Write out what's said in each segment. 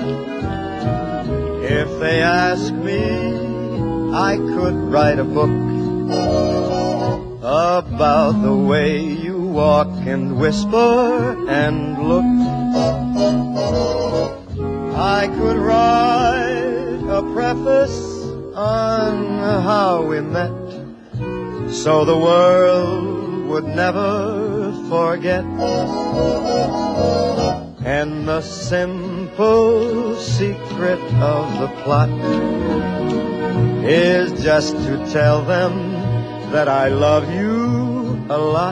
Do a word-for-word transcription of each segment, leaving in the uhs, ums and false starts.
If they ask me, I could write a book about the way you walk and whisper and look. I could write a preface on how we met, so the world would never forget. And the simple secret of the plot is just to tell them that I love you a lot.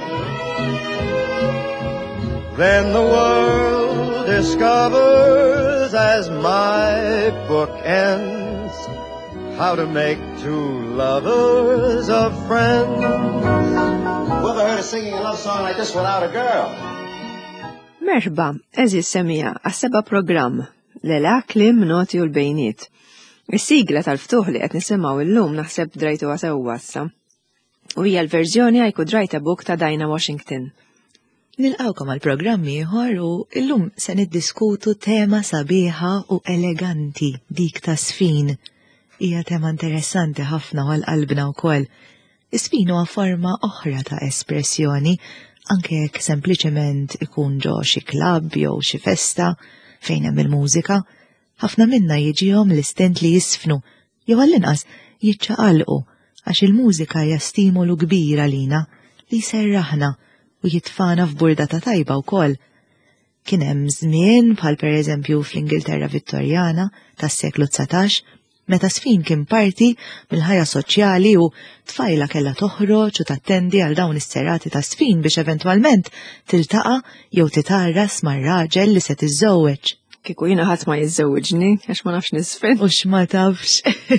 Then the world discovers as my book ends how to make two lovers of friends. Who ever heard of singing a love song like this without a girl? Merħba, eżis semija għas-seba programm l-ela klim noti u l-bejniet. Is-sigla tal-ftuħ li qed nisimgħu illum naħseb drajtuha sewwa issa. U hija l-verżjoni I Could Write a Book ta' Dinah Washington. Nilqawkom għal programmi ieħor u illum se niddiskutu tema sabiħa u eleganti dik ta' sfin. Hija tema interessanti ħafna għal qalbna wkoll. Is-sfin huwa forma oħra ta' espressjoni anke jekk sempliċement ikun ġo xi klabb jew xi festa fejn hemm il-mużika, ħafna minna jiġihom l-istent li jisfnu jew għall-inqas jiċċaqalqu għax il-mużika hija stimolu kbir għalina li jserraħna u jitfana f'burdata tajba wkoll. Kien hemm żmien bħal pereżempju fl-Ingilterra Vittorjana tas-seklu tsatax meta sfin kien parti mill-ħajja soċjali u tfajla kellha toħroġ u tattendi għal dawn is-serati ta' sfin biex eventwalment tiltaqa' jew titarras mar-raġel li se tiżżewweġ. Kieku jiena ħadd ma jiżżewweġni għax ma nafx nisfen. U x'ma tafx.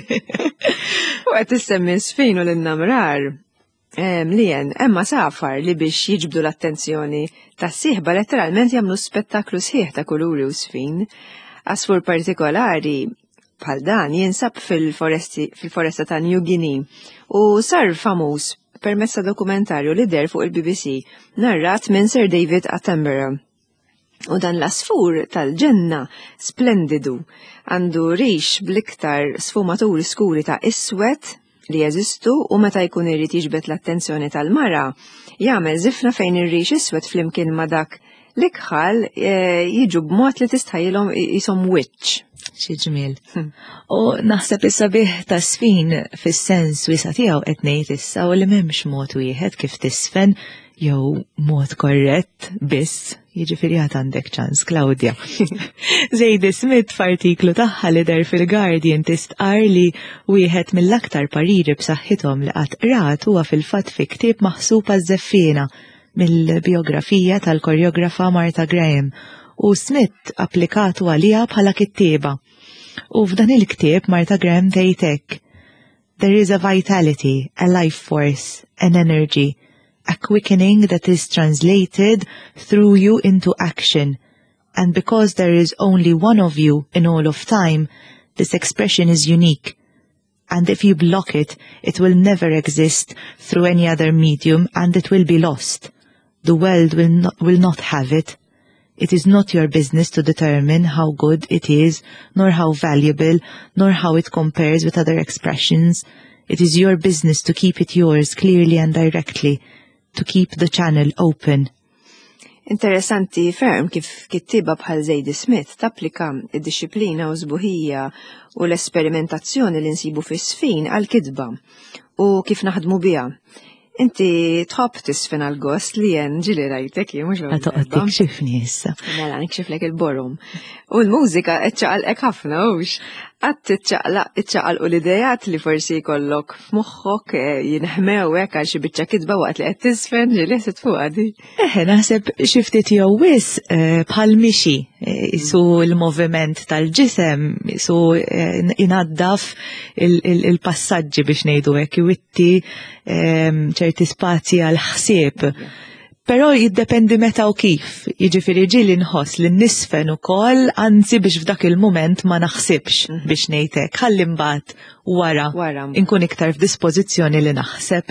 U qed issemmi sfin u l-innamrar. Lien, emma safar li biex jiġbdu l-attenzjoni tas-sieħba letteralment jagħmlu spettaklu sħiħ ta' kuluri u sfin. Asfur partikolari bħal dan jinsab fil-foresta ta' New Guinea u sar famuż permezz ta' dokumentarju li der fuq il-B B C narrat minn Sir David Attenborough. U dan l-asfur tal-ġenna splendidu għandu rix bl-iktar sfumaturi skuri ta' iswed li jeżistu u meta jkun irid jiġbed l-attenzjoni tal-mara jagħmel żifna fejn ir-rix iswed flimkien ma' dak l-ikħal jiġu b'mod li tistħajilhom ishom wiċċ. Xi ġmiel. U naħseb is-sabiħ ta' sfin fis-sens wiesa' tiegħu qed ngħid issa u li m'hemmx mod wieħed kif tisfen jew mod korrett biss, jiġifieri ħadd għandek ċans, Claudia. Zadie Smith f'artiklu tagħha li der fil-Guardian tistqar li wieħed mill-aktar pariri b'saħħithom li qatt qrat huwa fil-fatt fi ktieb maħsub għaż-żeffiena mill-biografija tal-koreografa Martha Graham u Smith applikatu għalija bħala kittieba. U f'dan il-ktieb Martha Graham tgħid hekk: There is a vitality, a life force, an energy, a quickening that is translated through you into action. And because there is only one of you in all of time, this expression is unique. And if you block it, it will never exist through any other medium and it will be lost. The world will not, will not have it. It is not your business to determine how good it is, nor how valuable, nor how it compares with other expressions. It is your business to keep it yours clearly and directly, to keep the channel open. Interessanti ferm kif kittiba bħal Zadie Smith tapplika id-disciplina u żbuħija u l-esperimentazzjoni li nsibu fis-sfin għal-kidba u kif naħdmu biha. Inti tħobb tisfen għal-gost li jen ġili rajtek jien mhux Ħa toqgħod tikxifni issa. Mela nikxiflek il-borom. U l-mużika ċċaqalqek ħafna hux. Qatt iċċaqalqu l-idejat li forsi jkollok f'moħħok jinħmew hekk għal xi biċċa kitba waqt li qed tisfen ġili ħsiet fuqha di. Eħe naħseb xi ftit jew wis bħal mixi isu l-moviment tal-ġisem, isu inaddaf il-passaġġi biex ngħidu hekk iwitti ċerti spazji għal ħsieb. Però jiddependi meta u kif, jiġifieri ġieli nħoss li nisfen ukoll anzi biex f'dak il-mument ma naħsibx biex ngħid hekk, ħalli mbagħad wara inkun iktar f'dispożizzjoni li naħseb.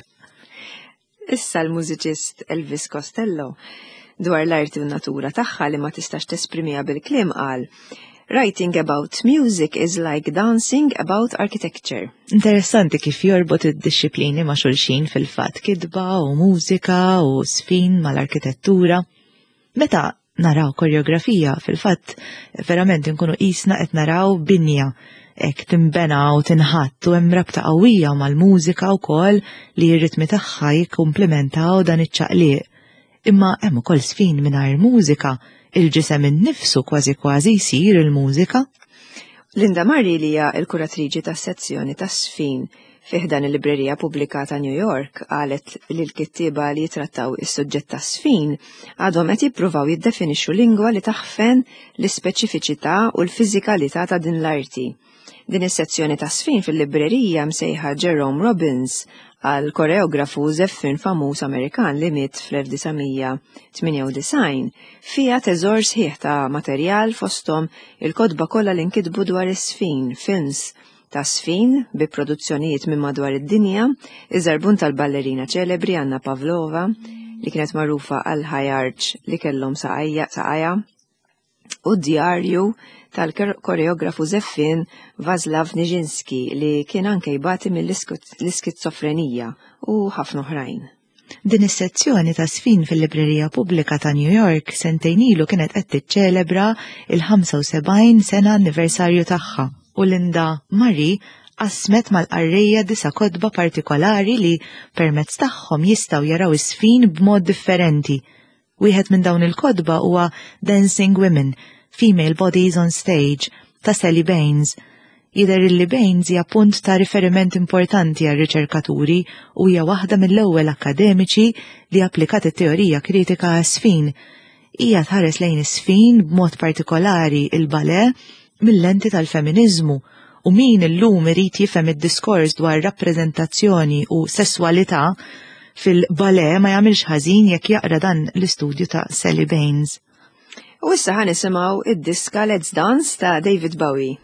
Issa l-mużiċist Elvis Costello dwar l-arti u n-natura tagħha li ma tistax tesprimiha bil-kliem qal: Writing about music is like dancing about architecture. Interessanti kif jorbot id-disciplini ma' xulxin fil-fatt kidba u mużika u sfin mal-arkitettura. Meta naraw koreografija fil-fatt verament inkunu qisna qed naraw binja hekk timbena u tinħatt u hemm rabta qawwija mal-mużika wkoll li r-ritmi tagħha jikkumplementaw dan iċ-ċaqliq. Imma hemm ukoll sfin mingħajr mużika, il-ġisem innifsu kważi kważi jsir il-mużika. Linda Murray li hija l-kuratriċi tas-sezzjoni tas-sfin fih dan il-librerija pubblika ta' New York qalet li l-kittieba li jitrattaw is-suġġett tas-sfin għadhom qed jippruvaw jiddefinixxu lingwa li taħfen l-ispeċifiċità u l-fiżikalità ta' din l-arti. Din is-sezzjoni tas-sfin fil-librerija msejħa Jerome Robbins għal koreografu żeffin famuż Amerikan li miet fl-elf tisa' tminja u disgħin fiha teżor sħiħ ta' materjal fosthom il-kotba kollha li nkitbu dwar is-sfin, films ta' sfin bi produzzjonijiet minn madwar id-dinja, iż-żarbun tal-ballerina ċelebri Anna Pavlova li kienet magħrufa għal high arch li kellhom saqajja u d-djarju tal-koreografu żeffin Vaslav Nijinsky li kien anke jbati mill-iskizofrenija u ħafna oħrajn. Din is-sezzjoni ta' sfin fil-librerija pubblika ta' New York sentejn ilu kienet qed tiċċelebra il-ħamsa u sebgħin sena anniversarju tagħha u Linda Murray qasmet mal-qarrejja disa' kotba partikolari li permezz tagħhom jistgħu jaraw is-sfin b'mod differenti. Wieħed minn dawn il-kotba huwa Dancing Women, Female Bodies on Stage ta' Sally Baines. Jidher li Baines hija punt ta' riferiment importanti għal riċerkaturi u hija waħda mill-ewwel akademiċi li applikat it-teorija kritika għas-sfin. Hija tħares lejn is-sfin b'mod partikolari il-balè mill-lenti tal-feminiżmu u min illum irid jifhem id-diskors dwar rappreżentazzjoni u sesswalità fil-balè ma jagħmilx ħażin jekk jaqra dan l-istudju ta' Sally Baines. U issa ħa nisimgħu id-diska Let's Dance ta' David Bowie.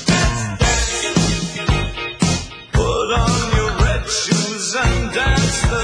Dance the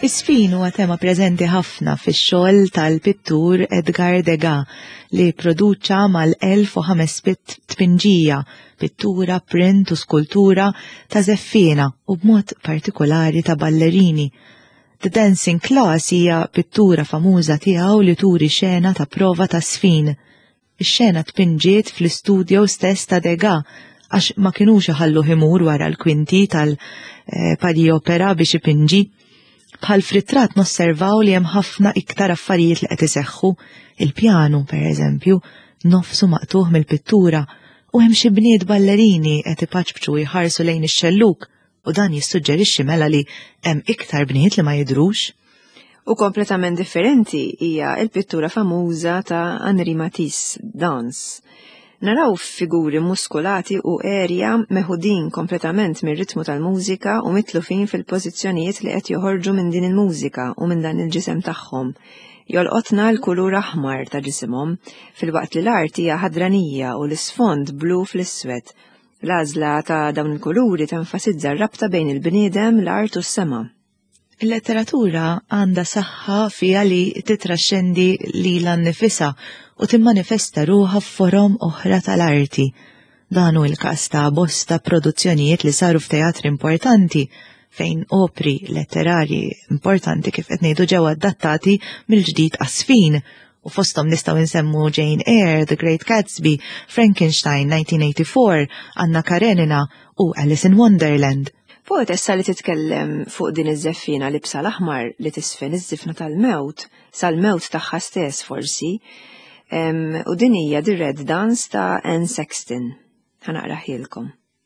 Is-sfin huwa tema preżenti ħafna fix-xogħol tal-pittur Edgar Degas li produċa mal-elf u ħamesmien tpinġija, pittura, print u skultura ta' żeffiena u b'mod partikolari ta' ballerini. The Dancing Class hija pittura famuża tiegħu li turi xena ta' prova ta' sfin. Ix-xena tpinġiet fl-istudio stess ta' Degas għax ma kinux iħallu imur wara l-kwinti tal-Padi Opera biex ipinġi. Bħal fritrat nosservaw li hemm ħafna iktar affarijiet li qed iseħħu, il-pjanu pereżempju, nofsu maqtuħ mill-pittura u hemm xi bniet ballerini qed ipaċbċu jħarsu lejn ix-xelluk u dan jissuġġerixxi mela li hemm iktar bniet li ma jidhrux. U kompletament differenti hija l-pittura famuża ta' Henri Matisse, Dans. Naraw figuri muskulati u erja meħudin kompletament mir-ritmu tal-mużika u mitlufin fil-pożizzjonijiet li qed joħorġu minn din il-mużika u minn dan il-ġisem tagħhom. Jolqotna l-kulur aħmar ta' ġisimhom fil-waqt li l-art hija ħadranija u l-isfond blu fl-iswed. L-għażla ta' dawn il-kuluri tenfasizza r-rabta bejn il-bniedem, l-art u s-sema. Il-letteratura għandha saħħa fiha li titraxxendi lilha nnifisha u timmanifesta ruħha f'forom oħra tal-arti. Dan hu l-każ ta' bosta produzzjonijiet li saru f'teatri importanti fejn opri letterarji importanti kif qed ngħidu ġew adattati mill-ġdid għas-sfin u fosthom nistgħu nsemmu Jane Eyre, The Great Gatsby, Frankenstein nineteen eighty-four, Anna Karenina u Alice in Wonderland. Poetessa li titkellem fuq din iż-żeffina li bsa l-aħmar li tisfen iż-żifna tal-mewt, sal-mewt tagħha stess forsi, um, u din hija The Red Dance ta' Anne Sexton. Ħanaqraħilkom.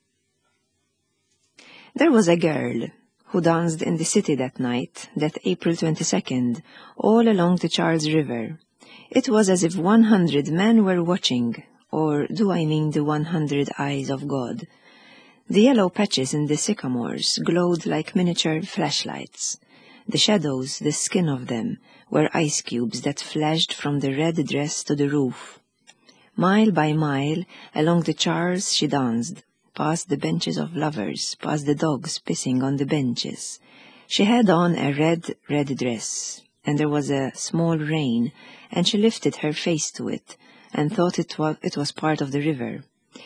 There was a girl who danced in the city that night, that April twenty-second, all along the Charles River. It was as if one hundred men were watching, or do I mean the one hundred eyes of God? The yellow patches in the sycamores glowed like miniature flashlights. The shadows, the skin of them, were ice cubes that flashed from the red dress to the roof. Mile by mile, along the Charles she danced, past the benches of lovers, past the dogs pissing on the benches. She had on a red, red dress, and there was a small rain, and she lifted her face to it, and thought it was, it was part of the river.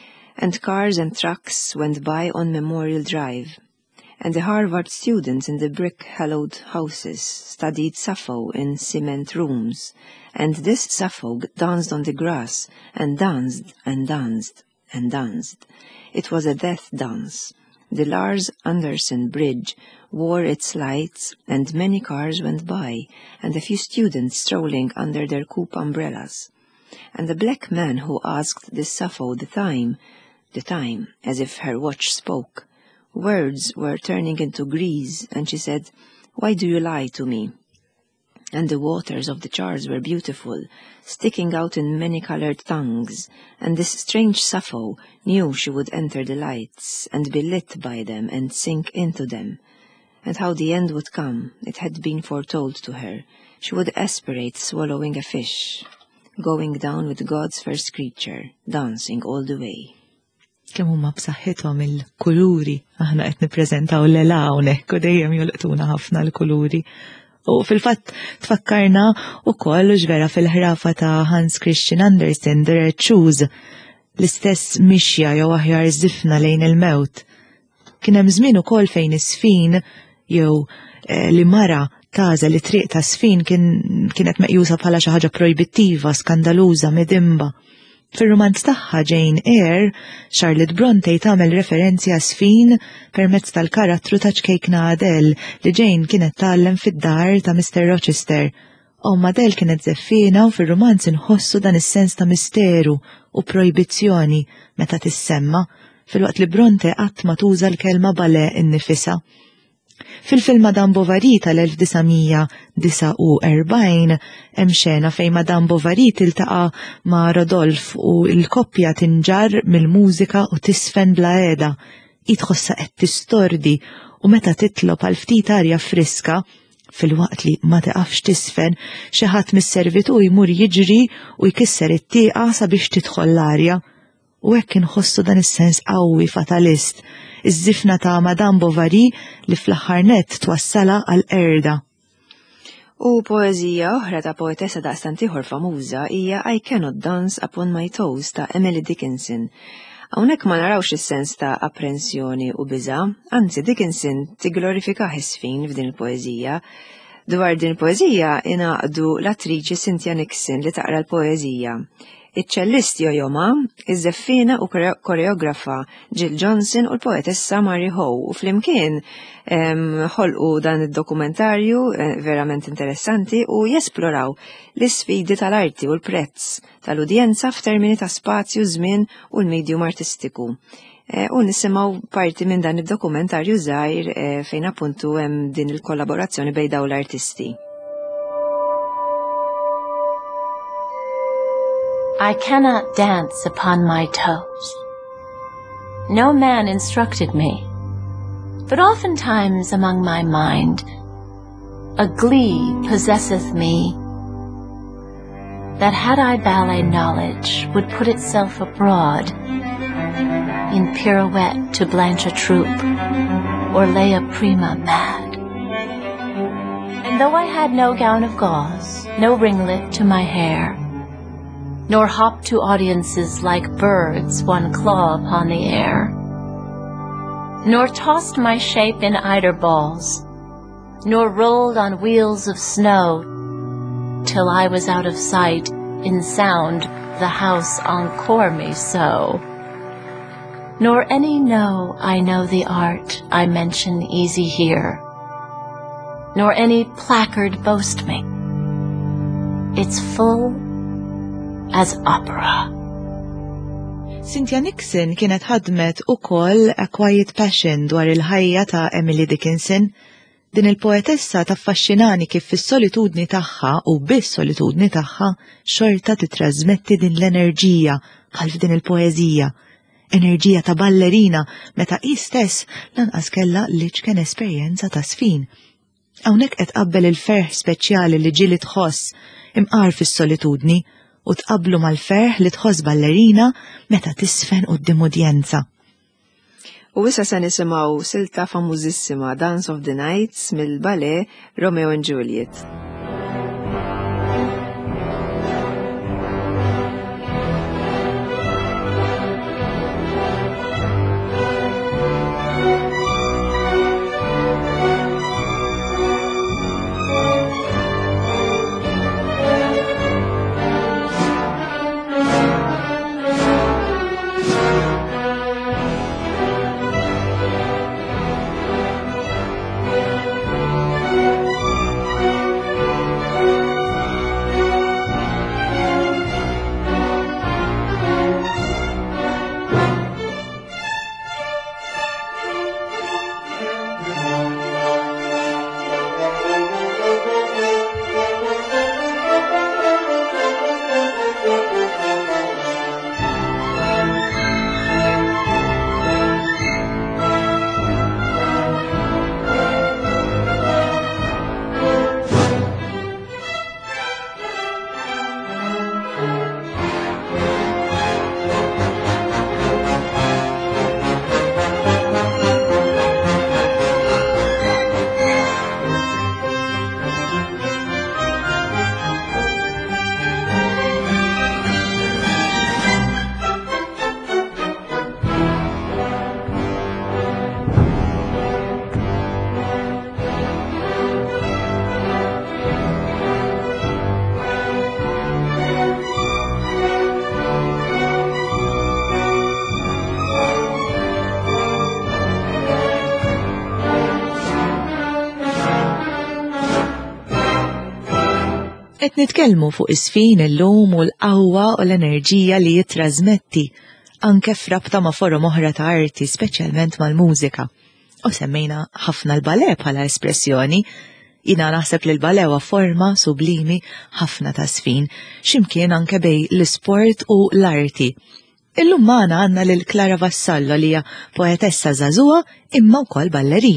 And cars and trucks went by on Memorial Drive, and the Harvard students in the brick-hallowed houses studied Sappho in cement rooms, and this Sappho danced on the grass, and danced, and danced, and danced. It was a death dance. The Lars Anderson Bridge wore its lights, and many cars went by, and a few students strolling under their coupe umbrellas. And the black man who asked this Sappho the time, the time, as if her watch spoke. Words were turning into grease, and she said, "Why do you lie to me?" And the waters of the Charles were beautiful, sticking out in many-colored tongues, and this strange Sappho knew she would enter the lights, and be lit by them, and sink into them. And how the end would come, it had been foretold to her. She would aspirate swallowing a fish, going down with God's first creature, dancing all the way. Kemm huma b'saħħithom il-kuluri, aħna qed nippreżentaw lil hawnhekk u dejjem jolqtuna ħafna l-kuluri. U fil-fatt tfakkarna wkoll ġvera fil-ħrafa ta' Hans Christian Andersen, The Red Shoes, l-istess mixja jew aħjar żifna lejn il-mewt. Kien hemm żmien ukoll fejn is-sfin jew li mara tażel li triq ta' sfin kienet meqjusa bħala xi ħaġa projbittiva, skandaluża, midimba. Fil-romanz tagħha Jane Eyre, Charlotte Bronte tagħmel referenzi għas sfin permezz tal-karattru ta' ċkejkna Adele li Jane kienet tgħallem fid-dar ta' Mister Rochester. Omma Adele kienet żeffiena u fir-romanz inħossu dan is-sens ta' misteru u projbizzjoni meta tissemma, filwaqt li Bronte qatt ma tuża l-kelma ballet innifisha. Fil-film Madame Bovary tal-elf tisa' disa' u erbgħin hemm xena fejn Madame Bovary tiltaqa' ma' Rodolphe u l-koppja tinġar mill-mużika u tisfen bla qiegħda. Hi tħossha qed tistordi u meta titlob għal ftit arja friska, filwaqt li ma tiqafx tisfen, xi ħadd mis-servitu jmur jiġri u jkisser it-tieqa sabiex tidħol l-arja. U hekk inħossu dan is-sens qawwi fatalist, iż-żifna ta' Madame Bovary li fl-aħħar nett twassala għal qerda. U poezija oħra ta' poetessa daqstant ieħor famuża hija I Cannot Dance Upon My Toes ta' Emily Dickinson. Hawnhekk ma narawx is-sens ta' apprensjoni u biża', anzi Dickinson tiglorifika ħisfin f'din il-poeżija. Dwar din il-poeżija ingħaqdu l-attriċi Cynthia Nixon li taqra l-poeżija. Iċ-ċellist Yo-Yo Ma, iż-żeffina u koreografa Jill Johnson u l-poetessa Mary Howe u flimkien ħolqu dan id-dokumentarju verament interessanti u jesploraw l-isfidi tal-arti u l-prezz tal-udjenza f'termini ta' spazju, żmien u l-medium artistiku. U nisimgħu parti minn dan id-dokumentarju żgħir fejn appuntu hemm din il-kollaborazzjoni bejn dawn l-artisti. I cannot dance upon my toes. No man instructed me, but oftentimes among my mind a glee possesseth me, that had I ballet knowledge would put itself abroad in pirouette to blanch a troupe or lay a prima mad. And though I had no gown of gauze, no ringlet to my hair, nor hop to audiences like birds one claw upon the air, nor tossed my shape in eider balls, nor rolled on wheels of snow, till I was out of sight, in sound the house encore me so. Nor any know I know the art I mention easy here, nor any placard boast me. It's full as opera. Cynthia Nixon kienet ħadmet ukoll A Quiet Passion dwar il-ħajja ta' Emily Dickinson. Din il-poetessa taffaxxinani kif fis-solitudni tagħha u bis-solitudni tagħha xorta titrażmetti din l-enerġija bħal f'din il-poeżija. Enerġija ta' ballerina meta hi stess lanqas kellha li kien esperjenza ta' sfin. Hawnhekk qed qabbel il-ferħ speċjali li ġieli tħoss imqar fis-solitudni u tqablu mal-ferħ li tħoss ballerina meta tisfen quddiem udjenza. U issa se nisimgħu silta famużissima Dance of the Nights mill-ballet Romeo and Juliet. Qed nitkellmu fuq is-sfin illum u l-qawwa u l-enerġija li jittrażmetti anke f'rabta ma' forom oħra ta' arti, speċjalment mal-mużika. U semmejna ħafna l-balè bħala espressjoni, jina naħseb li l-balè huwa forma sublimi ħafna ta' sfin, x'imkien anke bej l-isport u l-arti. Illum magħna għandna lil Clara Vassallo li hija poetessa żagħżugħa imma wkoll ballerina.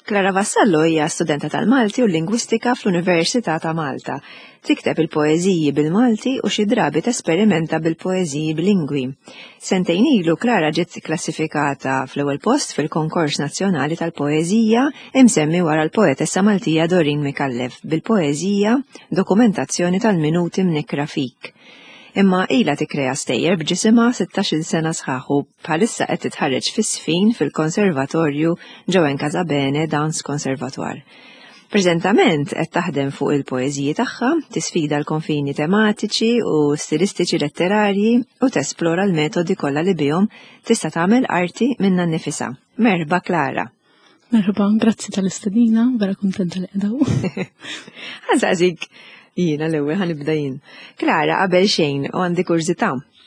Clara Vassallo hija studenta tal-Malti u lingwistika fl-Università ta' Malta. Tikteb il-poeżiji bil-Malti u xi drabi tesperimenta bil-poeżiji bilingwi. Sentejn ilu Clara ġiet klassifikata fl-ewwel post fil-Konkors Nazzjonali tal-Poeżija imsemmi wara l-poetessa Maltija Doreen Micallef bil-poeżija Dokumentazzjoni tal-Minuti mnikra fik. Imma ila tikrea stejjer b'ġisimha sittax-il sena sħaħu bħalissa qed titħarreġ fis-sfin fil-Konservatorju Joan Casabene Dance Conservatoire. Preżentament qed taħdem fuq il-poeżiji tagħha, tisfida l-konfini tematiċi u stilistiċi letterarji u tesplora l-metodi kollha li bihom tista' tagħmel arti minnha nnifisha. Merba Clara. Merħba, grazzi tal-istedina, vera kuntenta li qedaw. Ħażażik. Jiena l-ewwel ħanibda jien. Clara qabel xejn u għandi kurzità.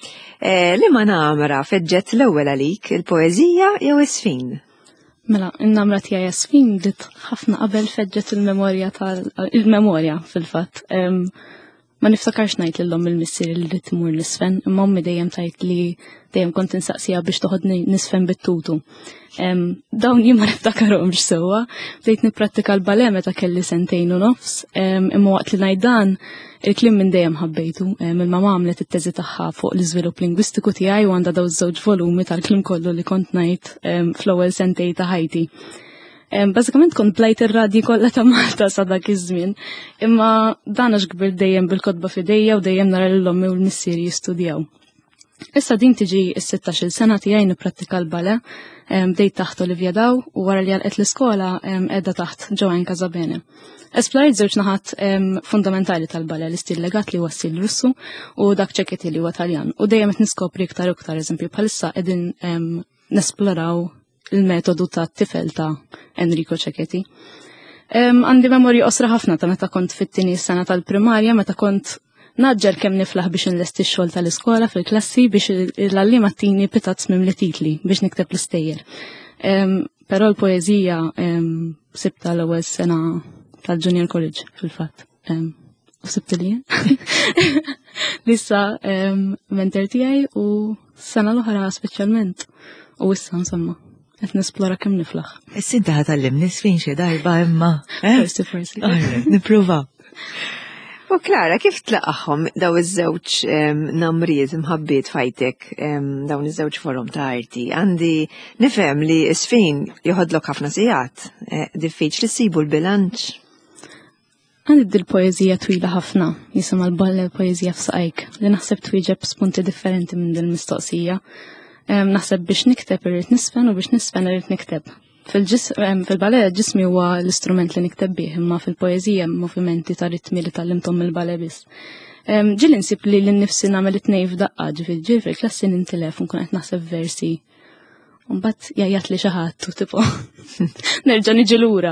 Eh, li ma namra feġġet l-ewwel għalik il-poeżija jew is-sfin? Mela, in-namra tiegħi sfin dit ħafna qabel feġġet il-memorja tal-il-memorja fil-fatt. Um, ma niftakarx ngħid lilhom il-missier li rid imur nisfen, imma ommi dejjem tajt li dejjem kont insaqsija biex toħodni nisfen bit-tutu. Um, dawn jien ma niftakarhomx sewwa, bdejt nipprattika l-bale meta kelli sentejn u nofs, um, imma waqt li ngħid dan il-kliem minn dejjem ħabbejtu. Um, il-mama għamlet it-teżi tagħha fuq l-iżvilupp lingwistiku tiegħi u għandha daw żewġ volumi tal-kliem kollu li kont ngħid um, fl-ewwel sentej ta' ħajti. Um, Bażikament kont blajt ir-radji kollha ta' Malta sa dak iż-żmien, imma dan għax kbir dejjem bil-kotba f'idejja u dejjem nara l-ommi u l-missieri jistudjaw. Issa din tiġi s-sittax-il sena tiegħi nipprattika l-bale, bdejt taħt Olivia Daw u wara li għalqet l-iskola qiegħda taħt Joan Casabene. Esplorajt żewġ naħat fundamentali tal-bale l-istil legat li huwa stil Russu u dak ċeketi li huwa Taljan. U dejjem qed niskopri iktar u iktar eżempju bħalissa qegħdin nesploraw il-metodu ta' tifel ta' Enrico Cecchetti. Għandi memorji osra ħafna ta' meta kont fit-tieni sena tal-primarja, meta kont naġġel kemm niflaħ biex nlesti x-xogħol tal-iskola fil-klassi biex l-allima tini pitazz mimli titli biex nikteb l-istejjer. Però l-poeżija sibta l-ewwel sena tal-Junior College fil-fatt. U sibta li Lissa mentor tiegħi u sena l-oħra speċjalment. U issa insomma qed nesplora kemm niflaħ. Is-sinta ħatallim nisfin xi darba imma. Forsi forsi. Nipprova. U Clara, kif tlaqaħħom daw iż-żewġ namriet mħabbiet fajtek dawn iż-żewġ forum ta' arti? Għandi nifhem li s-sfin joħodlok ħafna sigħat, diffiċli ssibu l-bilanċ. Għandi dil-poeżija twila ħafna, jisimha l-balle poeżija f'saqajk, li naħseb twieġeb spunti differenti minn dil-mistoqsija. Naħseb biex nikteb irrid nisfen u biex nisfen irrid nikteb. Fil-bale ġismi huwa l-istrument li nikteb bih, imma fil-poeżija movimenti ta' ritmi li tallimthom mill-bale biss. Ġieli nsib li l-nifsi nagħmel it-tnejn f'daqqa, ġifieri fil-klassi nintilef u nkun qed naħseb versi. U mbagħad jgħid li xi ħadd u tipo nerġa' niġi lura.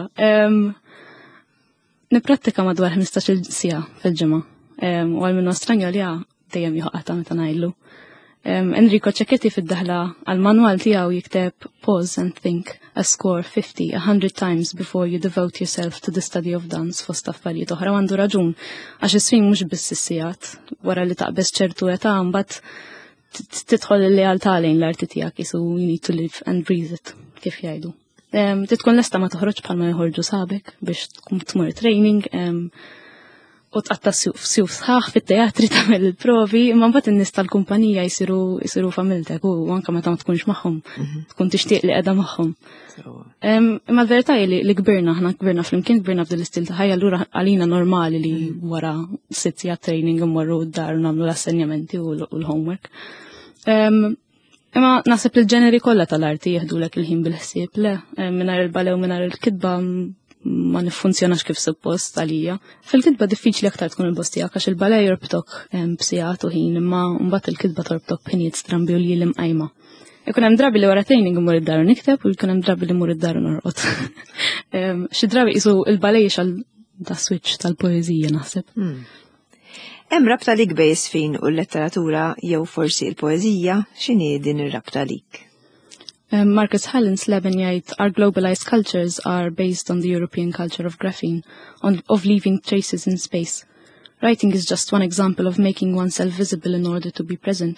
Nipprattika madwar ħmistax-il siegħa fil-ġimgħa. U għal minn Ostranjolja dejjem joħaqata meta ngħidlu. Um, Enrico Cecchetti fid-daħla għal-manwal tiegħu jikteb pause and think a score fifty, a hundred times before you devote yourself to the study of dance fost affarijiet oħra għandu raġun għax is-sfin mhux biss issijat wara li taqbeż ċertu età mbagħad tidħol il-lealtà lejn l-arti tiegħek isu you need to live and breathe it kif jgħidu. Um, Titkun lesta ma toħroġ bħalma jħorġu sabek biex tkun tmur training um, u tqatta sjuf sħaħ fit-teatri tagħmel il-provi, imma mbagħad in-nies tal-kumpanija jsiru jsiru familtek u anke meta ma tkunx magħhom, tkun tixtieq li qiegħda magħhom. Imma l-verità li li kbirna aħna kbirna flimkien kbirna f'din l-istil ta' ħajja allura għalina normali li wara sitt sigħat training immorru d-dar u nagħmlu l-assenjamenti u l-homework. Imma naħseb li l-ġeneri kollha tal-arti jieħdulek il-ħin bil-ħsieb le, mingħajr il-balew mingħajr il-kitba ma nifunzjonax kif suppost għalija. Fil-kitba diffiċli aktar tkun il-bostija għax il-bale jorbtok b'sigħat u ħin imma mbagħad il-kitba torbtok b'ħinijiet strambi u li l-imqajma. Ikun hemm drabi li wara training imur id-dar u nikteb u jkun hemm drabi li mmur id-dar u norqod. Xi drabi qisu il-bale għal da switch tal-poeżija naħseb. Hemm rabta lik bejn is-sfin u l-letteratura jew forsi l-poeżija, x'inhi din ir-rabta lik? Um, Marcus Hallens Leben jgħid, our globalized cultures are based on the European culture of graphene, on, of leaving traces in space. Writing is just one example of making oneself visible in order to be present.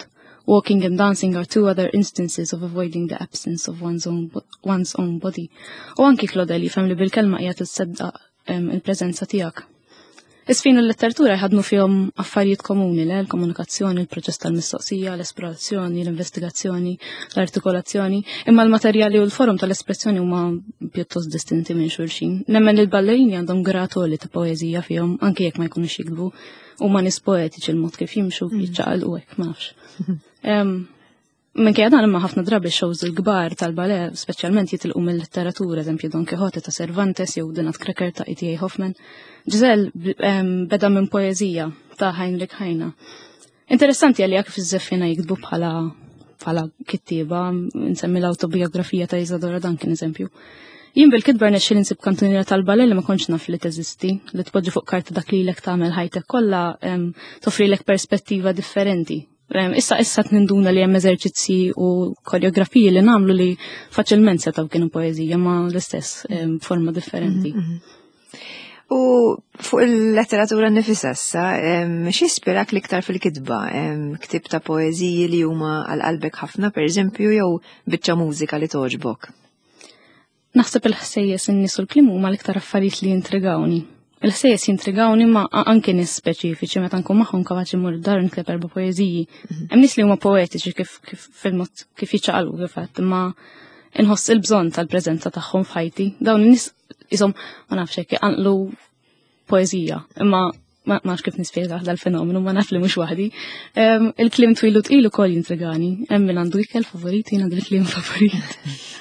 Walking and dancing are two other instances of avoiding the absence of one's own, one's own body. U anki Claude li fem li bil-kelma qiegħed tissedda il-preżenza tiegħek. Is-sfin u l-letteratura jħadnu fihom affarijiet komuni le l-komunikazzjoni, il-proċess tal-mistoqsija, l-esplorazzjoni, l-investigazzjoni, l-artikolazzjoni, imma l-materjali u l-forum tal-espressjoni huma pjuttost distinti minn xulxin. Nemmen il-ballerini għandhom gratoli ta' poeżija fihom anke jekk ma jkunux jikdbu huma nies poetiċi l-mod kif jimxu jiċċaqalqu hekk ma nafx. Minkejja dan imma ħafna drabi shows il-kbar tal-ballet, speċjalment jitilqu mill-letteratura, eżempju Don Quixote ta' Cervantes jew Dinat Cracker ta' E T A Hoffman. Giselle beda minn poeżija ta' Heinrich Heine. Interessanti għalli kif iż-żeffina jikdbu bħala bħala kittieba, nsemmi l-autobiografija ta' Isadora Duncan eżempju. Jien bil-kitbar nexxil insib kantuniera tal-ballet li ma kontx naf li teżisti, li tpoġġi fuq karta dak li lek tagħmel ħajtek kollha toffrilek perspettiva differenti. Issa issa tninduna li hemm eżerċizzi u koreografiji li nagħmlu li faċilment setgħu kienu poeżija ma l-istess forma differenti. U fuq il-letteratura nifisha issa, x'ispirak l-iktar fil-kitba? Ktib ta' poeżiji li huma għal qalbek ħafna pereżempju jew biċċa mużika li toġbok? Naħseb il-ħsejjes in-nies u l-kliem huma l-iktar affarijiet li jintrigawni. Il-ħsejjes jintrigawni ma anke nies speċifiċi meta nkun magħhom kapaċi mmur dar nitleb erba' poeżiji. Hemm nies li huma poetiċi kif kif fil-mod kif jiċċaqalqu kif qed, imma inħoss il-bżonn tal-preżenza tagħhom f'ħajti. Dawn in-nies ishom ma nafx hekk iqanqlu poeżija, imma ma nafx kif nispjega dal-fenomenu, ma naf li mhux waħdi. Il-kliem twil u tqil ukoll jintrigani. Hemm min għandu ikel favorit, jien għandi l-kliem favorit.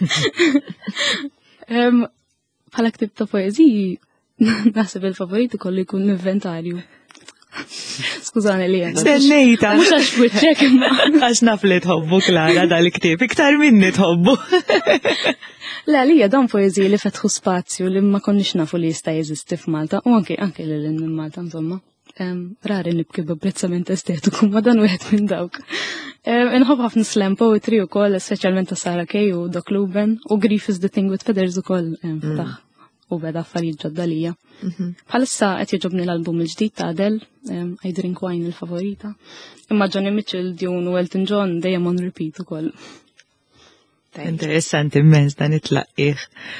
Bħala ktib ta' poeżiji naħseb il-favorit ikollu jkun l-inventarju. Skużani li jena. Stennejta. Mux għax bwiċċek imma. Għax naf li tħobbu Klara dal-ktib, iktar minni tħobbu. La li dan poeżiji li fetħu spazju li ma konniex nafu li jista' jeżisti f'Malta u anke anke lil minn Malta insomma. Rari nibki b'apprezzament estetiku ma dan wieħed minn dawk. Inħobb ħafna slam poetry ukoll, speċjalment ta' Sarah Kay u Doc Luben u Grief is the Thing with Feathers ukoll fetaħ u beda affarijiet ġodda lija. Bħalissa qed jogħġobni l-album il-ġdid ta' Adele, I Drink Wine il-favorita. Imma Johnny Mitchell, Dune u Elton John dejjem on repeat ukoll. Interessanti immens dan it-tlaqqih.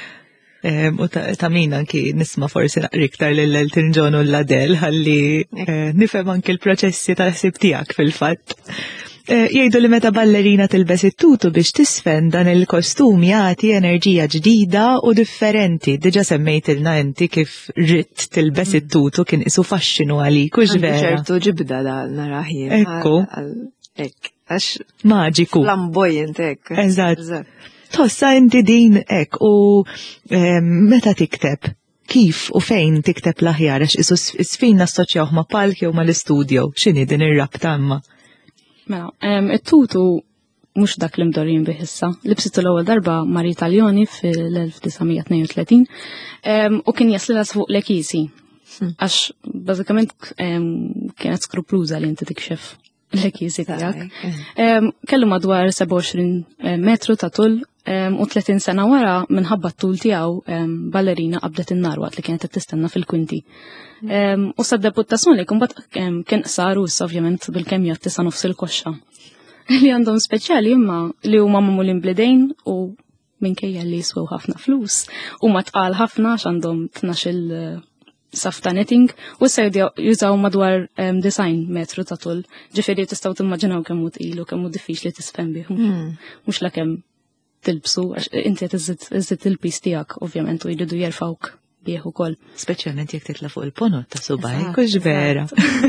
U ta' min anki nisma' forsi naqri iktar lil Elton John u l-Adele ħalli nifhem anki l-proċessi tal-ħsieb tiegħek fil-fatt. Jgħidu li meta ballerina tilbes it-tutu biex tisfen dan il-kostum jagħti enerġija ġdida u differenti. Diġà semmejtilna inti kif ridt tilbes it-tutu kien isu faxxinu għalik u ġvera. ċertu ġibda da naraħi. Ekku. Ekk. Għax Maġiku. flamboyant ekk. Eżatt. Tossa inti din ek u meta tikteb, kif u fejn tikteb l-aħjar għax isu sfin nassoċjawh ma' palki u ma' l-istudio, x'inhi din ir-rabta imma? Mela, it-tutu mhux dak li mdorrin bih issa. Libsitu l-ewwel darba Mari Taljoni fil-elf tisa' tnejn u tletin u kien jaslilha fuq l-ekisi. Għax bażikament kienet skrupluża li inti tikxef l-ekisi tiegħek. Kellu madwar seba' u għoxrin metru ta' tul u tletin sena wara minħabba t-tul tiegħu ballerina qabdet in-nar waqt li kienet tistenna fil-kwinti. U sad-deputazzjoni kumbat kien qsar u issa ovvjament bil-kemm jattisa nofs il-koxxa. Li għandhom speċjali imma li huma magħmulin bledejn u minkejja li jiswew ħafna flus u ma tqal ħafna għax għandhom tnax-il safta netting u issa jużaw madwar design metru ta' tul. Ġifieri tistgħu timmaġinaw kemm hu tqil u kemm hu diffiċli tisfen bih. Mhux lakemm tilbsu għax inti qed iżid il-pis tiegħek ovvjament u jridu jerfawk bih ukoll. Speċjalment jekk titla' fuq il-ponot ta' subajk u ġvera.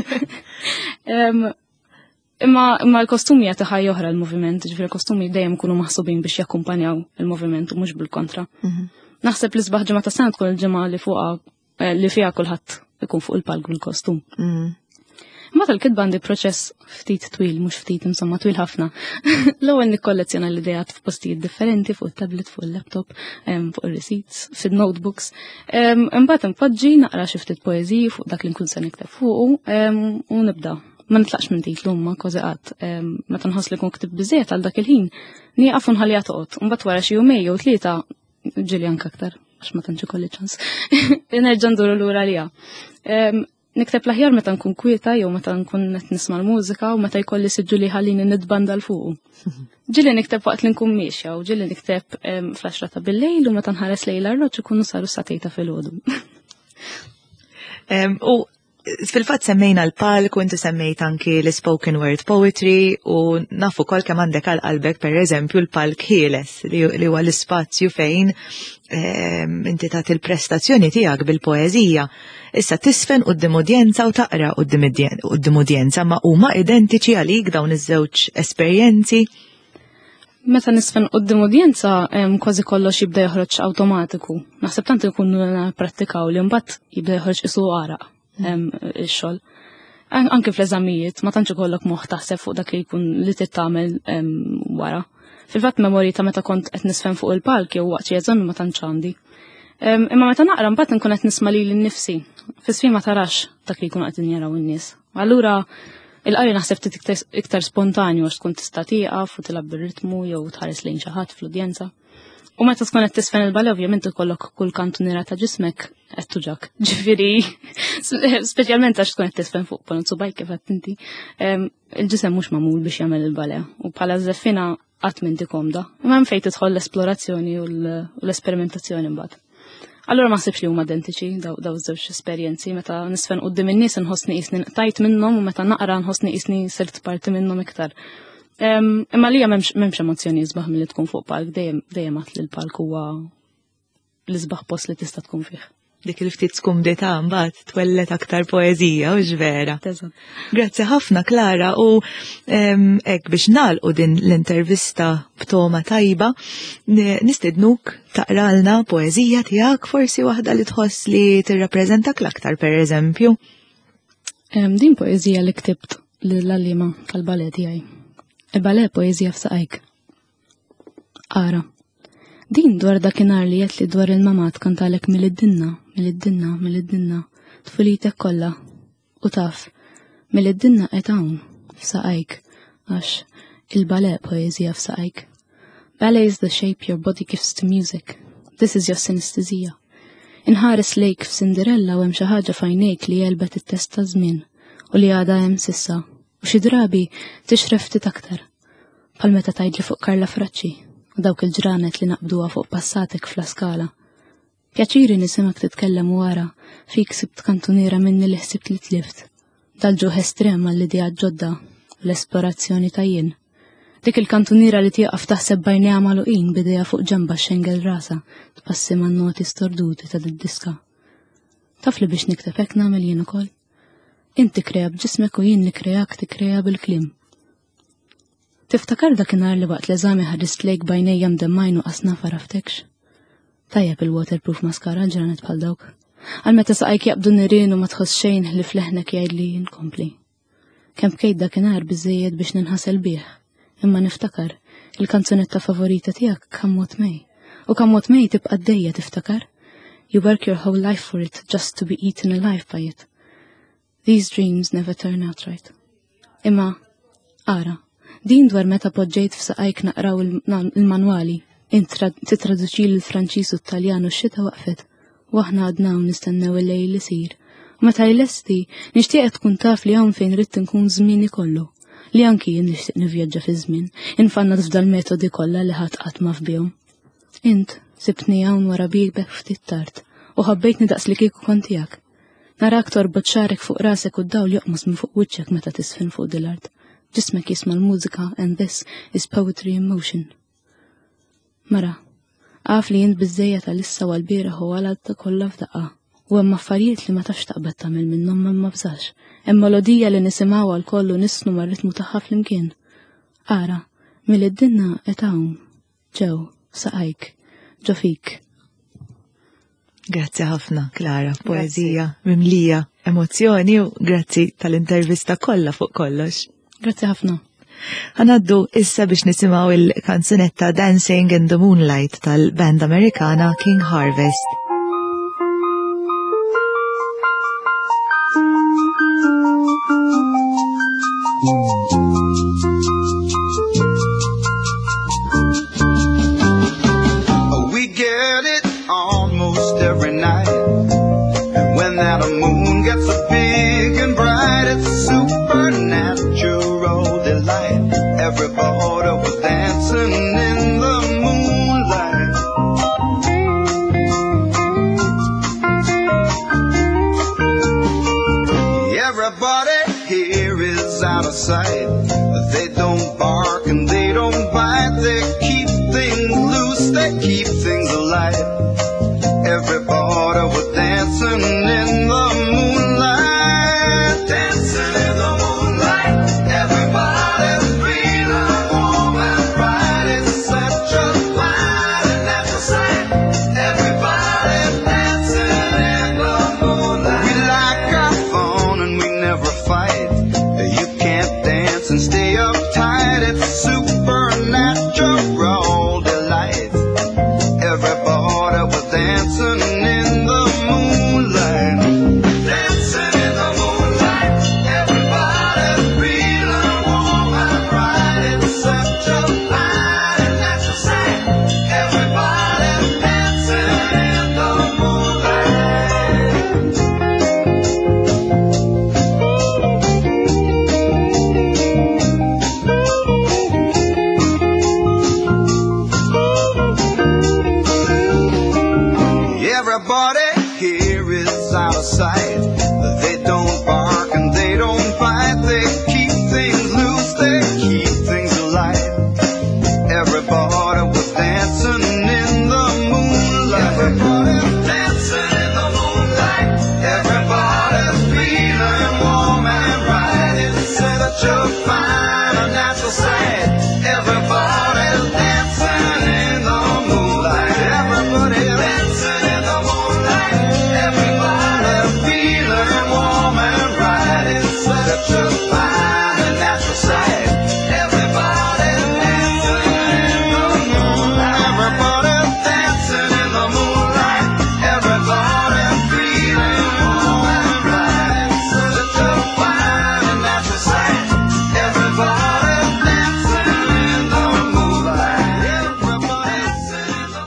Imma imma l-kostumi jagħti ħajja oħra l-moviment, ġifieri l-kostumi dejjem ikunu maħsubin biex jakkumpanjaw il-moviment u mhux bil-kontra. Naħseb li sbaħ ġimgħa ta' sena tkun il-ġimgħa li fuqha li fiha kulħadd ikun fuq il-palk bil-kostum. Imma tal-kitba għandi proċess ftit twil, mhux ftit insomma twil ħafna. L-ewwel nikkollezzjona l-idejat f'postijiet differenti fuq it-tablet, fuq il-laptop, fuq ir-receipts, fin-notebooks. Imbagħad impoġġi naqra xi ftit poeżiji fuq dak li nkun se nikteb fuqu u nibda. Ma nitlaqx minn titlu ma kważi qatt. Meta nħoss li kun ktib biżejjed għal dak il-ħin, nieqaf u nħallija toqgħod. Imbagħad wara xi jumej jew tlieta ġieli anke aktar għax ma tantx ikolli ċans. Nerġa' nduru lura liha. Nikteb l-aħjar meta nkun kwieta jew meta nkun qed nisma' l-mużika u meta jkolli siġġu li ħallini nidbanda l fuq. Ġilli nikteb waqt li nkun miexja u ġilli nikteb fl-għaxra ta' bil-lejl u meta nħares lejl l-arloġġ ikunu saru satejta fil-għodu. U fil-fatt semmejna l-palk u inti semmejt anki l-spoken word poetry u nafu kol kemm għandek għal qalbek per eżempju l-palk ħieles li huwa l-ispazju fejn inti tagħti il-prestazzjoni tiegħek bil-poeżija. Issa tisfen quddiem udjenza u taqra quddiem udjenza ma huma identiċi għalik dawn iż-żewġ esperjenzi? Meta nisfen quddiem udjenza kważi kollox jibda joħroġ awtomatiku. Naħseb tant ikunu prattikaw li mbagħad jibda joħroġ isu għaraq ix-xogħol. Anke fl-eżamijiet ma tantx ikollok moħħ taħseb fuq dak li jkun li tittamel wara. Fil-fatt memorji ta' meta kont qed nisfen fuq il-palk jew waqt xi eżami ma tantx għandi. Imma meta naqra mbagħad inkun qed nisma' lili nnifsi. Fis-sfin ma tarax dak li jkunu qegħdin jaraw in-nies. Allura il-qari naħseb tit iktar spontanju għax tkun tista' tieqaf u tilab bir-ritmu jew tħares lejn xi ħadd fl-udjenza. U meta tkun qed tisfen il-balè ovvjament ikollok kull kantuniera ta' ġismek qed tuġak. Ġifieri, speċjalment għax tkun qed tisfen fuq ponozzu bajk kif qed inti. Il-ġisem mhux magħmul biex jagħmel il-balè u bħala żeffina qatt m'inti komda. Imma hemm fejn tidħol l-esplorazzjoni u l-esperimentazzjoni mbagħad. Allura ma ħsibx li huma identiċi daw iż-żewġ esperjenzi meta nisfen quddiem in-nies inħossni qisni tajt minnhom u meta naqra nħossni qisni sirt parti minnhom iktar. Imma li m'hemmx emozzjoni jisbaħ milli tkun fuq palk, dejjem dejjem għat li l-palk huwa l-isbaħ post li tista' tkun fih. Dik il-ftit skumdità mbagħad twellet aktar poeżija u ġvera. Grazzi ħafna Klara u hekk biex nagħlqu din l-intervista b'toma tajba nistidnuk taqralna poeżija tiegħek forsi waħda li tħoss li tirrappreżentak l-aktar pereżempju. Din poeżija li ktibt lill-għalliema tal-balè tiegħi. Il-balè poeżija f'saqajk. Ara. Din dwar dakinhar li qed li dwar il-mamat kantalek mill-iddinna, mill-iddinna, mill-iddinna, tfulitek kollha. U taf, mill-iddinna qed hawn f'saqajk għax il-balè poeżija f'saqajk. Ballet is the shape your body gives to music. This is your synesthesia. Inħares lejk f'Cinderella u hemm xi ħaġa f'għajnejk li jelbet it-test ta' żmien u li għadha hemm sissa. U xi drabi tixref ftit aktar. Bħal meta tgħidli fuq Karla Fraċċi u dawk il-ġranet li naqbduha fuq passatek fl-skala. Pjaċiri nisimak titkellem wara fik sibt kantuniera minni li ħsibt li tlift. Dal-ġuħ estrem għall-idea ġodda u l-esplorazzjoni ta' jien. Dik il-kantuniera li tieqaf taħseb bajnejha magħluqin bidejha fuq ġemba xengel rasa tpassi man-noti storduti ta' did-diska. Taf li biex nikteb hekk nagħmel jien ukoll. Inti krea b'ġismek u jien nikreak tikrea bil-klim. Tiftakar dakinhar li waqt l-eżami ħarist lejk bajnejja mdemmajn u qasna faraftekx. Tajjeb il-waterproof maskara ġranet bħal dawk. Għal meta saqajk jaqbdu nirien u ma tħoss xejn li fleħnek jgħidli inkompli. Kemm bkejt dakinhar biżejjed biex ninħasel bih. Imma niftakar il-kanzunetta favorita tiegħek Kammot Mej. U Kammot Mej tibqa' dejja tiftakar. You work your whole life for it just to be eaten alive by it. These dreams never turn out right. Imma, ara, din dwar meta poġġejt f'saqajk naqraw il-manwali, titraduċi l-Franċiż u t-Taljan u x-xita waqfet, u aħna għadna u nistennew il-lejl li sir. U meta jlesti, nixtieq tkun taf li hawn fejn rid nkun żmieni kollu, li anki jien nixtieq nivvjaġġa fi żmien, infanna f'dal metodi kollha li ħadd qatt ma fbihom. Int sibtni hawn wara biegbek ftit tard, u ħabbejtni daqs li kieku kont tiegħek. Narak torbot xarek fuq rasek u d-dawl joqmus minn fuq wiċċek meta tisfin fuq dil-art. Ġismek jisma' l-mużika and this is poetry in motion. Mara, għaf li jint biżejjed tal-issa għal-bieraħ u għal-għadda kollha f'daqqa. U hemm affarijiet li ma tafx taqbad tagħmel minnhom ma bżax. Hemm melodija li nisimgħu għal-kollu nisnu mar-ritmu tagħha flimkien. Ara, mill-iddinna qed hawn, ġew, saqajk, ġo fik. Grazzi ħafna, Klara, poezija, mimlija, emozzjoni u grazzi tal-intervista kollha fuq kollox. Grazzi ħafna. Ħanaddu issa biex nisimgħu il-kanzunetta Dancing in the Moonlight tal-band Amerikana King Harvest. We get it almost every night, and when that moon gets a big Everybody here is out of sight. They don't bark and they don't bite. They keep things loose, they keep things alive. Everybody was dancing in the moonlight, dancing in the moonlight. Everybody's feeling warm and bright. It's such a fine and natural sight. Everybody's dancing in the moonlight. We like our fun and we never fight. You can't dance and stay uptight. It's supernatural delight. Everybody was dancing in the moonlight, dancing in the moonlight. Everybody's feeling warm and bright. It's such a fine and natural sight. Everybody's dancing in the Everybody here is out of sight. They don't bark and they don't bite. They keep things loose, they keep things alive. Everybody was dancing in the moonlight. Everybody's dancing in the moonlight. Everybody's feeling warm and bright. It's such a fine and natural sight. Everybody's dancing in the moonlight. Everybody's dancing in the moonlight. Everybody's feeling warm and bright. It's such a fine and natural sight. Everybody's dancing in the moonlight. Everybody's dancing in the moonlight. Everybody's feeling warm and bright. It's such a fine and natural sight. Everybody's dancing in the moonlight. Everybody's in the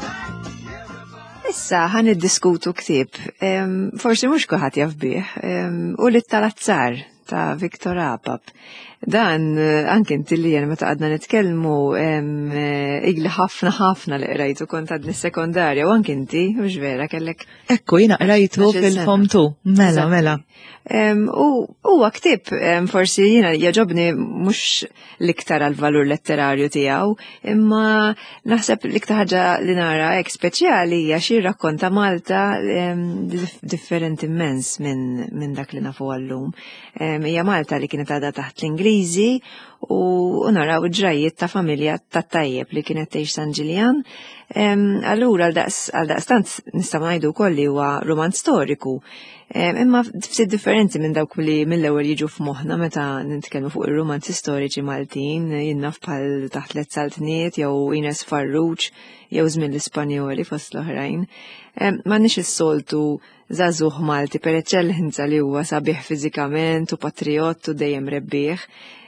moonlight. Issa ħan id-diskutu ktib, em, forsi mux kuħat jaf bih, em, u li tal-azzar ta' Viktor Apap. Dan, eh, anke inti li jen meta għadna nitkellmu em, eh, igli ħafna ħafna li qrajtu kont għadni sekondarja, u anke inti, mux vera, kellek Ekku, jina qrajtu Għaxil sena. fil-fom tu. Mela, Eżatti. mela. Em, U huwa ktib em, forsi jiena jaġobni mhux l-iktar għal-valur letterarju tiegħu, imma naħseb l-iktar ħaġa li nara hekk speċjali hija xi rakkonta Malta em, dif- differenti immens minn min dak li nafu għallum. Em, Hija Malta li kienet għadha taħt l-Ingliżi u u naraw ġrajiet ta' familja ta' tajjeb li kienet tgħix San Ġiljan. Em, Allura għal-daqstant nista' ngħidu wkoll li huwa roman storiku. Em, Imma ftit differenti minn dawk li mill-ewwel jiġu f'moħħna meta nitkellmu fuq ir-romanzi storiċi Maltin, jinnaf bħal taħt Let Saltniet jew Ines Farrugia jew żmien l-Ispanjoli fost l-oħrajn. Em, M'għandniex is-soltu żagħżugħ Malti per eċċellenza li huwa sabiħ fiżikament u patriott u dejjem rebbieħ.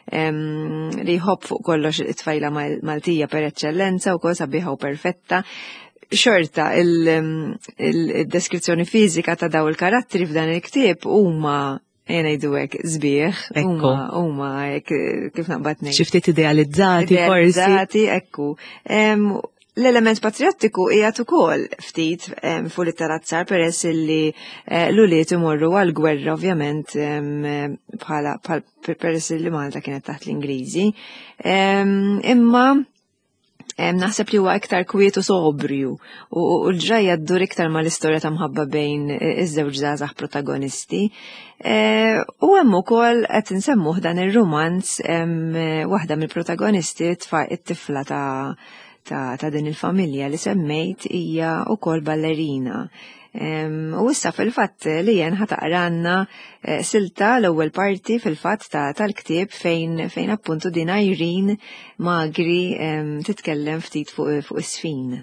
Em, li jħobb fuq kollox it-tfajla Mal- Maltija per eċċellenza u kol sabiħa u perfetta. Xorta il-deskrizzjoni fizika ta' daw il-karatteri f'dan il-ktieb huma jena jdu hekk żbieħ, Ekku. huma huma hekk kif naqbad ngħid. Xiftit idealizzati, forsi. Idealizzati, ekku. Em, L-element patriottiku qiegħed ukoll ftit em, fuq it-tarazzar peress li eh, l-uliet imorru għall-gwerra ovvjament em, bħala bħal peress li Malta kienet taħt l-Ingliżi. Em, Imma em, naħseb li huwa iktar kwiet u sobrju u u l-ġrajja ddur iktar mal-istorja ta' mħabba bejn eh, iż-żewġ żgħażagħ protagonisti. Eh, U hemm ukoll qed insemmuh dan ir-romanz em, eh, waħda mill-protagonisti tfa' it-tifla ta' ta' ta' din il-familja li semmejt hija wkoll ballerina. Em, U issa fil-fatt li jen ħataqranna eh, silta l-ewwel parti fil-fatt ta' tal-ktieb fejn fejn appuntu din Irene Magri em, titkellem ftit fuq fuq is-sfin.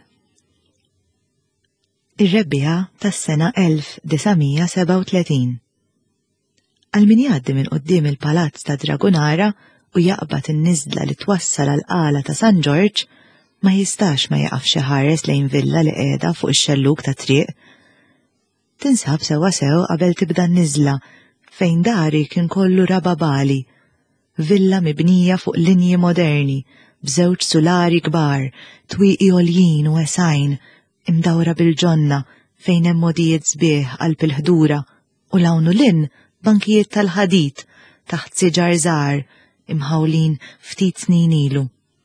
Ir-rebbieħa tas-sena elf disajn seba' u tletin. Għal min jgħaddi minn qudiem il-palazz ta' Dragonara u jaqbad in-niżla li twassal għal qala ta' San George, ma jistax ma jaqaf xi ħares lejn villa li qiegħda fuq ix-xelluk ta' triq. Tinsab sewa sew qabel tibda n-niżla fejn dari kien kollu rababali, villa mibnija fuq linji moderni, b'żewġ sulari kbar, twieqi għoljin u esajn, imdawra bil-ġonna fejn hemm modijiet sbieħ qalb il-ħdura u lawnu lin bankijiet tal-ħadid taħt siġar żgħar imħawlin ftit snin ilu.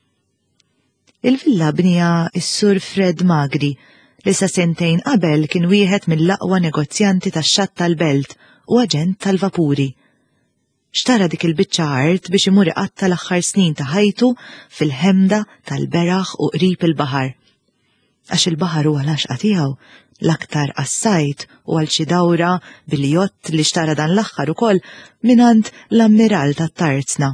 Il-villa bnija s-sur Fred Magri li sa sentejn qabel kien wieħed mill-aqwa negozjanti tax-xatt tal-belt u aġent tal-vapuri. Xtara dik il-biċċa art biex imur iqatta l-aħħar snin ta' ħajtu fil-ħemda tal-beraħ u qrib il-baħar. Għax il-baħar huwa l-għaxqa tiegħu l-aktar għas-sajt u għal xi dawra bil-jott li xtara dan l-aħħar ukoll minant l-ammiral tat-Tarzna.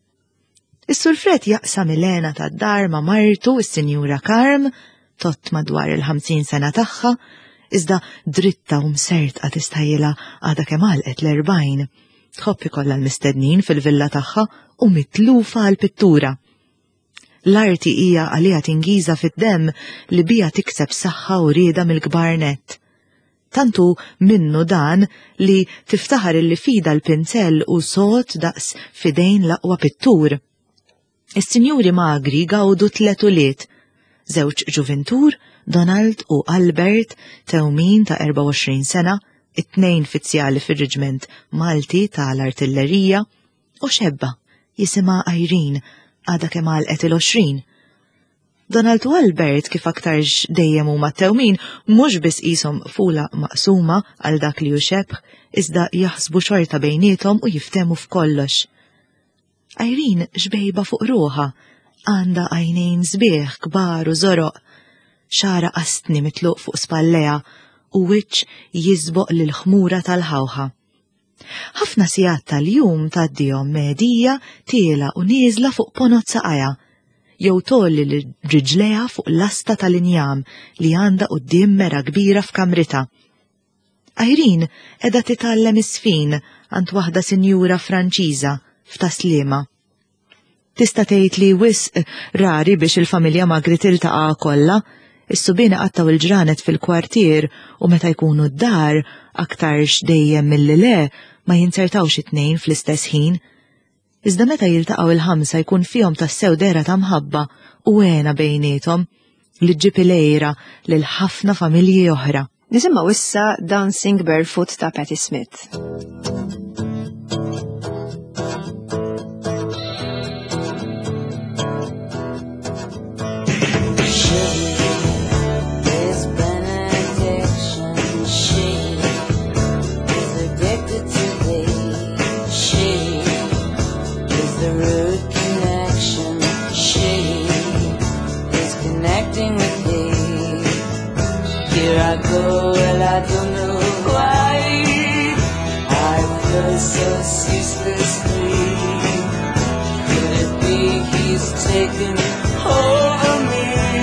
Is-Sur Fred jaqsam il-għena tad-dar ma' martu is-Sinjura Karm, tot madwar il-ħamsin sena tagħha, iżda dritta u msertqa tistħajjilha għadha kemm għalqet l-erbgħin. Tħobb ikollha l-mistednin fil-villa tagħha u mitlufa għall-pittura. L-arti hija għaliha tingiża fid-demm li bija tikseb saħħa u rieda mill-kbar nett. Tantu minnu dan li tiftaħar illi fida l-pinsell u sod daqs fidejn l-aqwa pittur. Is-Sinjuri Magri gawdu tlet ulied, żewġ ġuventur, Donald u Albert, tewmin ta' erba' u għoxrin sena, it-tnejn fizzjali fir-Reġiment Malti tal-Artillerija u xebba jisimha Irene għadha kemm għalqet il-għoxrin. Donald u Albert kif aktarx dejjem huma tewmin mhux biss qishom fula maqsuma għal dak li hu xebħ iżda jaħsbu xorta bejniethom u jiftehmu f'kollox. Irene xbejba fuq ruħha, għandha għajnejn sbieħ kbar u żoroq, xara qastni mitluq fuq spalleha u wiċċ jiżboq lil ħmura tal-ħawħa. Ħafna sigħat tal-jum tgħaddihom medija tiela u nieżla fuq ponot saqajja, jew tolli l-riġleha fuq l-asta tal-injam li għandha quddiem mera kbira f'kamrita. Irene qiegħda titgħallem is-sfin għand waħda Sinjura Franċiża f'Taslima. Tista' tgħid li wisq rari biex il-familja Magri tiltaqa' kollha. Is-subien qattaw il-ġranet fil-kwartier u meta jkunu d-dar aktarx dejjem milli le ma jinsertawx it-tnejn fl-istess ħin. Iżda meta jiltaqgħu il-ħamsa jkun fihom tassew dera ta' mħabba u għena bejniethom li ġġib ilejra lil ħafna familji oħra. Nisimgħu issa Dancing Barefoot ta' Patti Smith. I go, well, I don't know why I feel so ceaselessly. Could it be he's taken over me?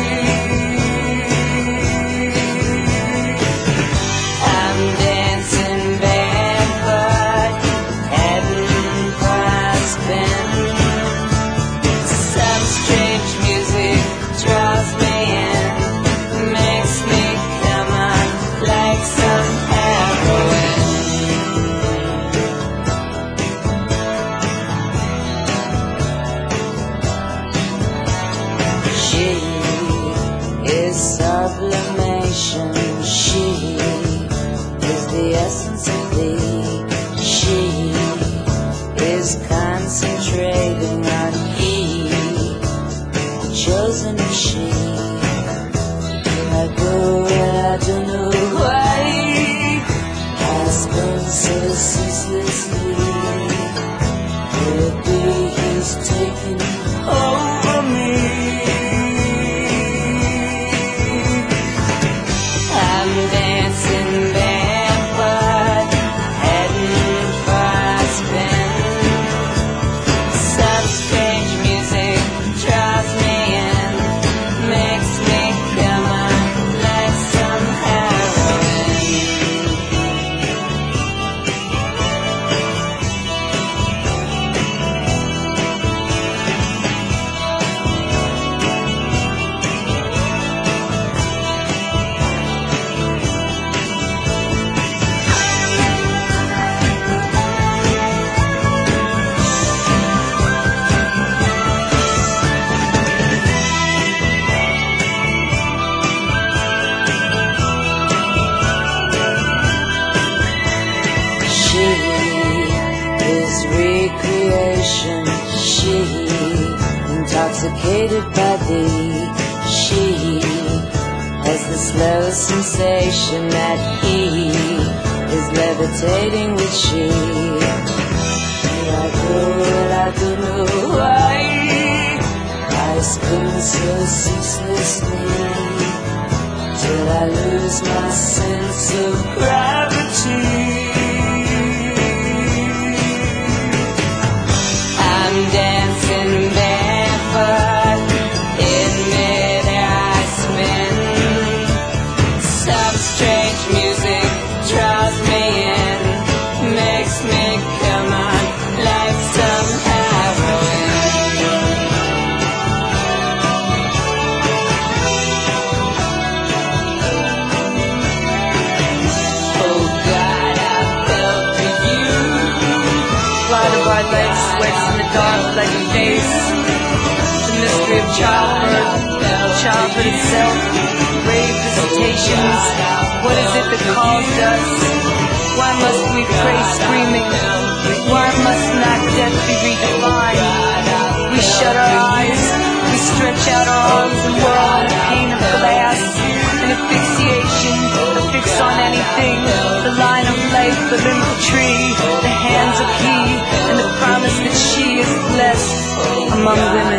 I'm dancing barefoot, heading for a spin. Some strange music draws me in, makes me like some heroin. She is sublimation. She is the essence of thee. She is concentrating on he, the chosen she. I go and I don't know why I spend so ceaselessly. Could it be he's taking over me? I'm dancing barefoot, heading for a spin. Some strange music draws me in, makes me come on like some heroin. She recreation. She, intoxicated by thee, she has the slow sensation that he is levitating with she. I go, well, I don't know why I spin so ceaselessly till I lose my sense of gravity. I'm dancing barefoot in mid-air, I spin. Some strange music draws me in, makes me come on like some heroin. Oh God, I fell for you. Blinded by legs, sweats in the dark like a face. The mystery of childbirth, childhood itself, grave visitations. What is it that caused us? Why must we pray screaming? Why must not death be redefined? We shut our eyes, we stretch out our arms and we're all in a pane of glass. An asphyxiation, a fix on anything. The line of life, the limb of the tree, the hands of he, and the promise that she is blessed among women.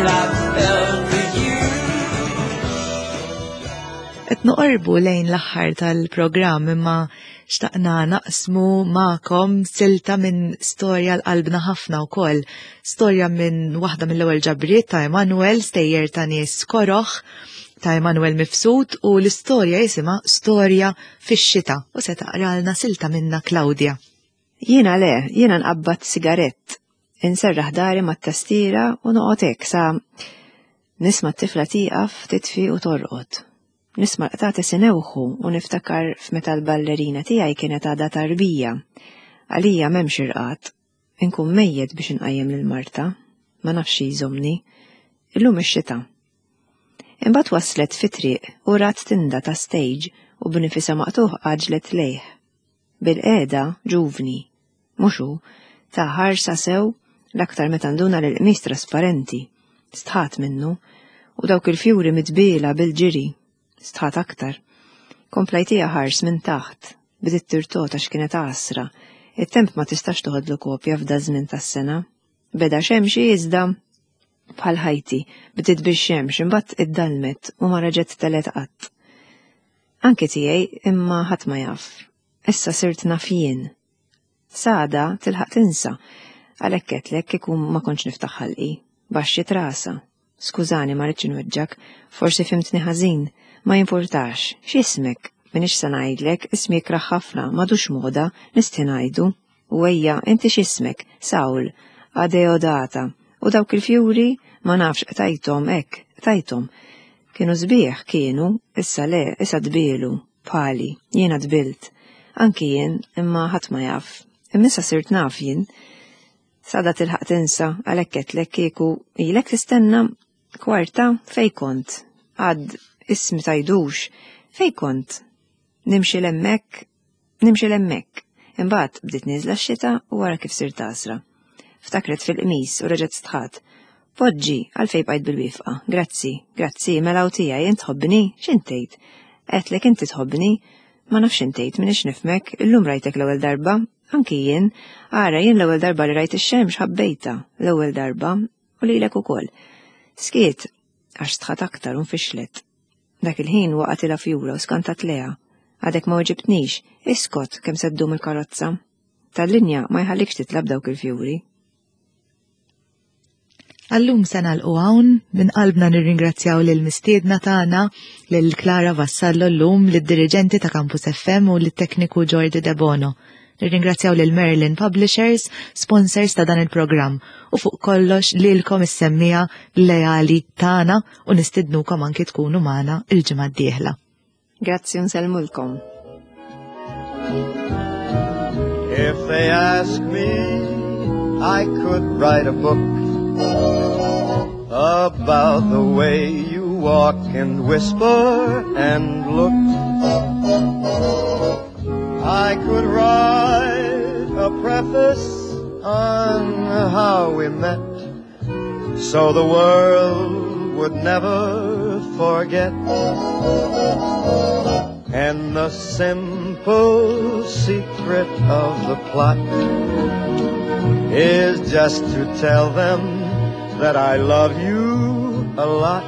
Et noqorbu lejn l-aħħar tal-programm imma xtaqna naqsmu ma'kom silta minn storja l-qalbna ħafna wkoll. Storja minn waħda mill-ewwel ġabriet ta' Emanuel stejjer ta' nies koroħ ta' Emanuel Mifsud u l-istorja jisimha Storja fix-xita u se taqralna silta minna Klawdja. Jiena le, jiena nqabbad sigarett. Inserraħ dari mat-tastiera u noqgħod hekk sa nisma' t-tifla tieqaf titfi u torqod. Nisma' qtati sinewħu u niftakar f'meta l-ballerina tiegħi kienet għadha tarbija. Għalija m'hemmx irqat. Inkun mejjed biex inqajjem lil Marta, ma nafx jżomni. Illum ix-xita. Imbagħad waslet fi-triq u rat tinda ta' stage u b'nifisha maqtuħ qaġlet lejh. Bil-qiegħda ġuvni, mhux hu, ta' ħarsa sew l-aktar meta nduna lil qmies trasparenti. Stħat minnu u dawk il-fjuri mitbiela bil-ġiri. Stħat aktar. Komplajtija ħars minn taħt, bidiet tirtota x'kienet għasra. It-temp ma tistax toħodlu kopja f'da żmien tas-sena. Beda xemxi iżda bħal ħajti, bidiet bix-xemx imbagħad iddalmet u ma reġgħet telet qatt. Anke tiegħi imma ħadd ma jaf. Issa sirt naf jien. Sada tilħaq tinsa, għalhekk qedlek kieku ma kontx niftaħ ħalqi. Baxxi trasa. Skużani ma rridx inweġġak, forsi fimtni ħażin. Ma jimpurtax, x'ismek? Minix se ngħidlek, ismik raħ ħafna, m'għadux moda, nisti ngħidu. U ejja, inti x'ismek? Sawl, Adeodata. U dawk il-fjuri ma nafx tajthom hekk, tajthom. Kienu sbieħ kienu, issa le, issa dbielu, bħali, jiena dbilt. Anki jien, imma ħadd ma jaf. Immissa sirt naf jien. Sada tilħaq tinsa, għalhekk qedlek kieku ilek tistenna kwarta fej kont. Għad ismi tajdux, fej kont? Nimxi l-emmek, nimxi l-emmek. Imbagħad bdiet niżla x-xita u wara kif sirt tasra. Ftakret fil-qmis u reġgħet stħat. Poġġi, għalfej bqajt bil-wifqa. Grazzi, grazzi, melaw tiegħi int tħobbni, x'intejt? Qedlek inti tħobbni, ma nafx intejt minix nifmek, illum rajtek l-ewwel darba, anki jien, ara jien l-ewwel darba li rajt ix-xemx ħabbejta, l-ewwel darba u lilek ukoll. Skiet, għax tħat aktar u nfixlet. Dak il-ħin waqgħet ilha fjura u skantat leha. Għadek ma weġibtnix, iskot kemm seddum il-karozza. Tal-linja ma jħallikx titlab dawk il-fjuri. Allum se nagħlqu hawn minn qalbna nirringrazzjaw lil mistiedna tagħna lil Klara Vassallo llum, lid-diriġenti ta' Campus F M u lit-tekniku Jordi De Bono. Nirringrazzjaw lil Merlin Publishers, sponsors ta' dan il-programm, u fuq kollox lilkom is-semmija lejali tagħna u nistidnukom anki tkunu magħna il-ġimgħa d-dieħla. Grazzi nsellmulkom. If they ask me, I could write a book about the way you walk and whisper and look. I could write a preface on how we met, so the world would never forget. And the simple secret of the plot is just to tell them that I love you a lot.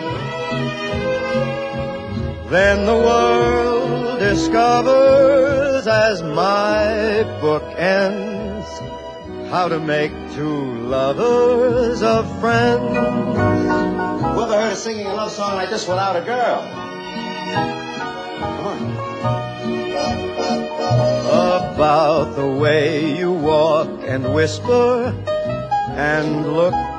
Then the world discovers as my book ends how to make two lovers of friends. Who ever heard of singing a love song like this without a girl? Come on. About the way you walk and whisper and look